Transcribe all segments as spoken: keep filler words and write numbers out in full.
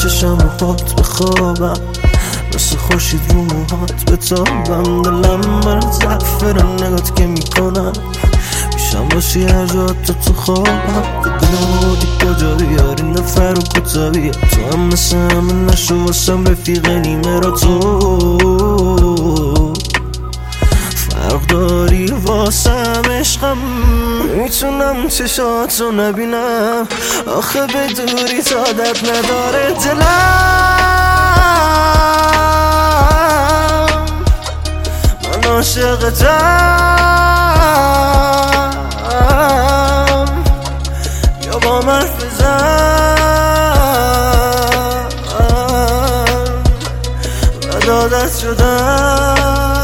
چشم و پات بخوابم، مثل خورشید رو موهات بتابم. دلم برات زعفران نگات که میکنم، پیشم باشی هر جا تو تو خوابم. دلم بودی کجا بیاری نفر و کتابیه، تو هم مثل همه نشو واسم رفیق نیمه را تو فرق داری واسم عشقم. میتونم چشاتو نبینم آخه به دوری عادت نداره دلم. من عاشقتم، یا با من حرف بزن و عادت شدم.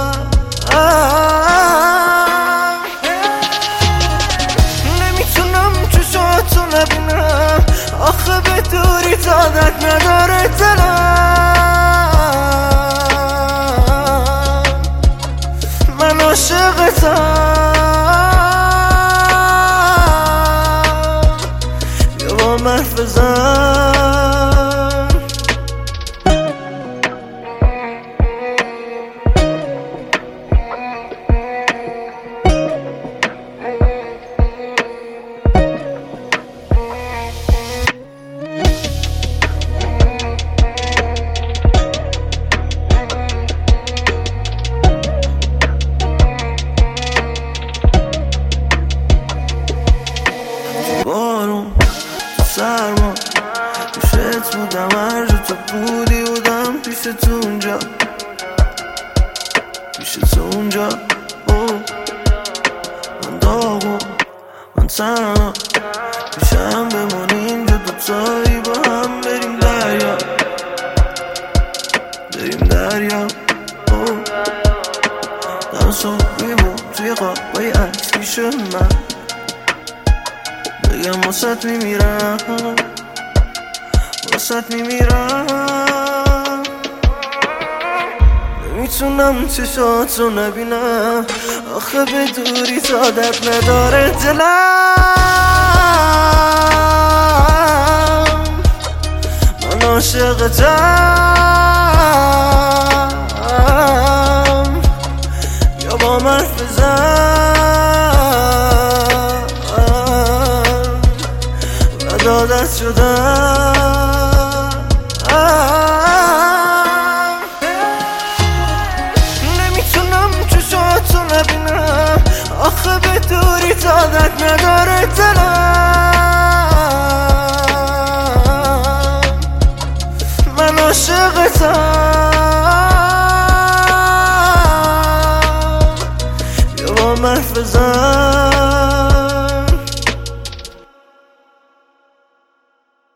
آخه به دوری عادت نداره دلم. من عاشقتم، یا با من حرف بزن. بارون تو سرما پیشت بودم، هر جا تو بودی بودم پیش تو اونجا، پیش تو اونجا. اوه من داغم، من تنها، پیشم بمانی اینجا دوتایی با هم بریم دریا، بریم دریا. اوه دنسو میمون توی قابای عکس پیش من، بگم واسط میمیرم، واسط میمیرم. نمیتونم چشاتو نبینم آخه به دوری عادت نداره دلم. من عاشقتم، یا با من حرف بزن و عادت شدم. نمیتونم چشاتو نبینم آخه به دوری عادت نداره دلم. من عاشقتم، یا با من حرف بزن.